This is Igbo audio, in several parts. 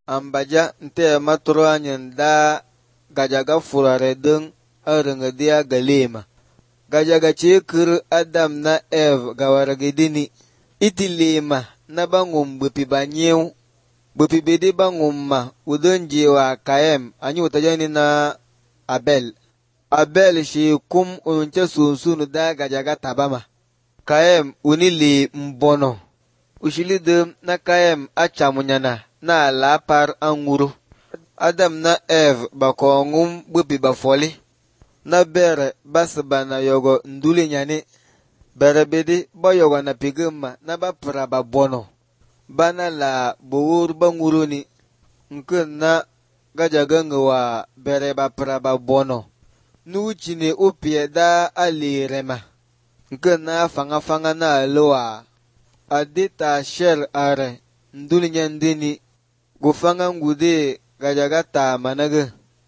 ambaja nte matro anyen da gajaga furare deng aranga dia galema. Gajaga chekir Adam na Eve gawaragedini. Iti lema na bangum bupi banyew. Bupi bede bangum ma udonje wa Kaem anyu utajani na Abel. Abel shi kum ununcha sunsunu da gajaga tabama. Kaem unili mbono. Ushilidem na Kaem achamunyana na lapar anguru. Adam na Eve bakongum bupi bafoli. Na bere basba na yogo nduli nyane. Bere bedi ba yogo na pigema na ba praba bono. Bana la bowur banguru ni. Nkun na gajaga wa bere ba praba bono. Nuchine upie da alirema. Nkun na fanga na aloa. Adita shel are nduli nyandini. Gufanga ngude gajaga ta managa.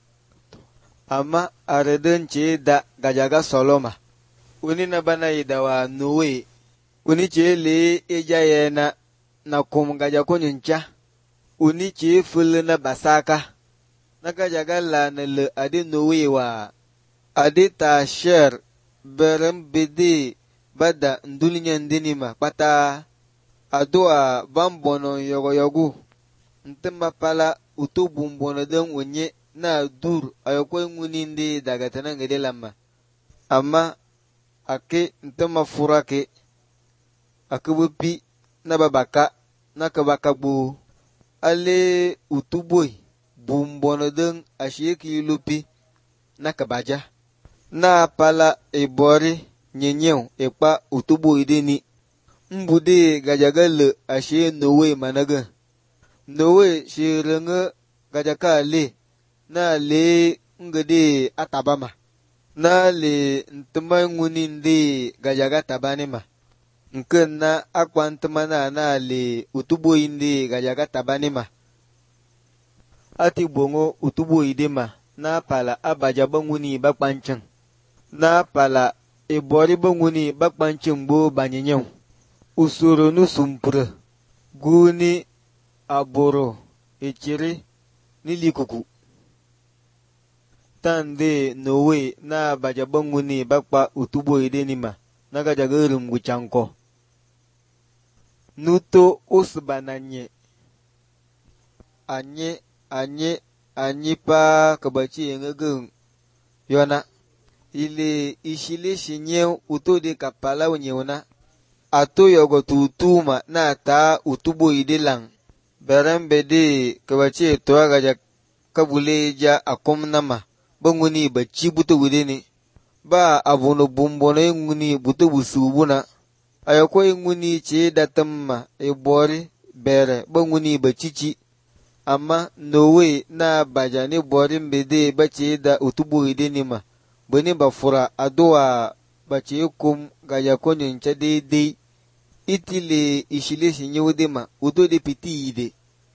Ama areden che da gajaga soloma. Uni na bana idawa Noe. Uni che le ejayena na kum gajako nyuncha. Uni che ful na basaka. Na gajaga la na le ade Noe wa. Ade ta sher berem bede bada nduli nyandinima pata. Adoa bambono yogo. Ntemba pala utubumbono den unye. Na dur ayokwe ngunindi dagatana ngede lama. Ama ake ntama furake akebupi na babaka na kabaka bu ale utuboy bumbono den ashiki lupi na kabaja na pala ebori nyenyew ekpa utuboy deni mbude gajagale ashe Noe managa. Noe shirenge gajaka le na le ngede atabama. Na le ntuma nguni ndi gajaga tabanima. Nke na akwa ntuma na le utubo indi gajaga tabanima. Ati bongo utubo idema na pala abaja banguni bakpancheng. Na pala ebori banguni bakpancheng bo banyenyew. Usoro nusumpure. Guni aboro echiri nilikuku. Tande Noe na bajabanguni bakpa utubo idenima na gajagerum guchanko. Nuto usbananye. Anye pa kabachi yengegung. Yona. Ile ishile shinyew utode kapala unyewna. Ato yogo tutuma na ta utubo idelang. Berembede kabachi toa gajak kabuleja akomnama. Banguni bachi buto wideni. Ba abono bumbono nguni buto busubuna. Ayoko nguni che datamma ebori bere banguni bachichi. Ama Noe na bajani bori mbede bachi da utubu wideni ma. Bani bafura adoa bachi kum gajako nyuncha de. Itile ishile shinyude ma uto de piti ide.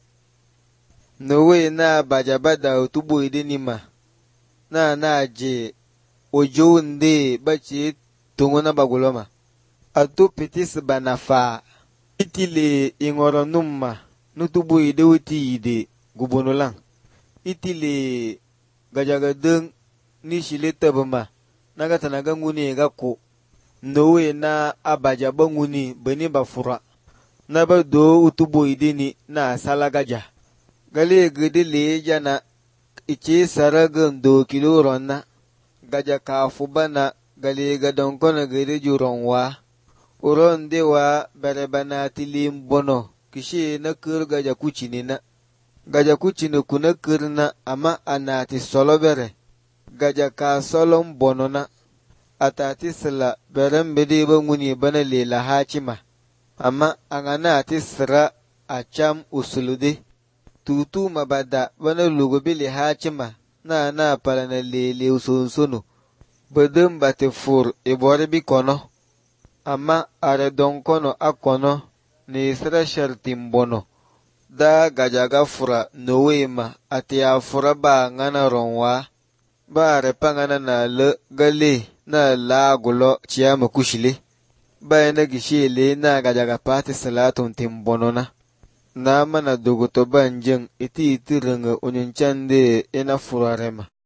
Noe na bajabada utubu wideni ma. Na je ojo nde bachi tungona baguloma. Atu pitis banafa. Itile ingoro numma. Nutubu ide uti ide gubonolang. Itile gajagadeng nishile tabama. Nagatanaga nguni gako. Noe na abaja banguni bani bafura. Naba do utubu ide ni na salagaja. Gale gede leja na ichi saragan do kilo ronna. Gaja kafubana gali gadonkona gede juronwa. Uron dewa berebana tilim bono. Kishi na kir gaja kuchinina. Gaja kuchini kuna kirna ama anati solo bere. Gaja ka solom bono na. Atati sila berembede banguni bana lela hachima. Ama anganati sira acham usulude. Tutu mabada bana lugobili hachima na pala na lele usonsonu. Badem bate fur ibori bikono. Ama are donkono akono ni isra shartimbono. Da gajaga fura Noe ma ati afura ba ngana ronwa. Ba are pangana na le gale na la gulo chiyama kushile. Ba ena gishile na gajaga pati salatun timbono na. na mana dogoto banjing iti renga unyincande ina furarema.